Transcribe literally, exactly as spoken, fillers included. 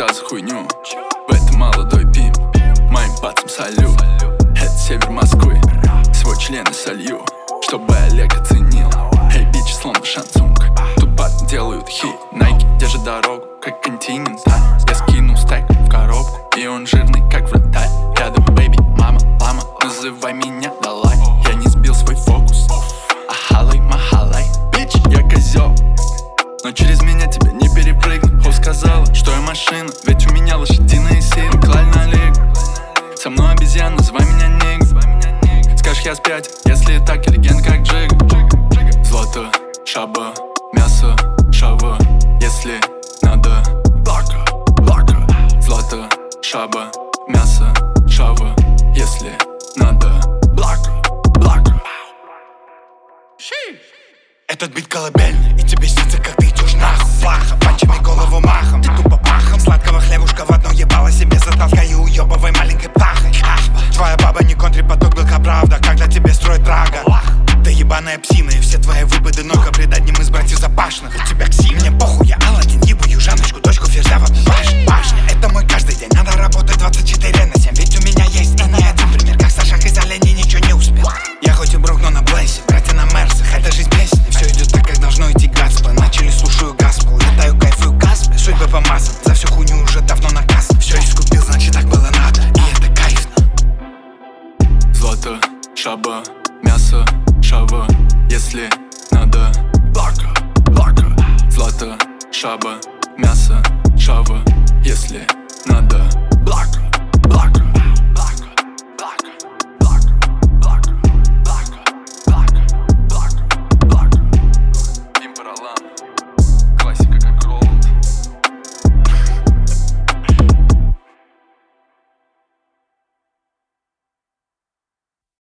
Что за хуйню? В этом молодой пим. Моим пацам салют. Это север Москвы. Свой член и солью, чтобы Олег оценил. Эй, бичи, словно шансунг. Тут парни делают хит. Найки держит дорогу, как континент. Я скинул стек в коробку, и он жирный, как вратарь. Рядом бэйби, мама, лама, называй меня Далай. Я не сбил свой фокус. Ахалай, махалай. Бич, я козел, но через меня тебя не перепрыгнуть. Хо сказала, что я машина, ведь у меня лошадиные силы. Клаль на лигу, со мной обезьян, называй меня ник. Скажешь, я спять, если так, я легенд, как Джига. Злато, шаба, мясо, шава, если надо. Блака, блака. Злато, шаба, мясо, шава, если надо. Блака, блака. Этот бит колыбельный, и тебе снится, как ты идешь нахуй. Фаха, панчами голову махом, ты тупо пахом. Сладкого хлебушка в одно ебало себе затолкай и уебывай маленькой птахой. Твоя баба не контрипоток, белка правда, когда тебе строит рага. Ты ебаная псина, и все твои выпады ног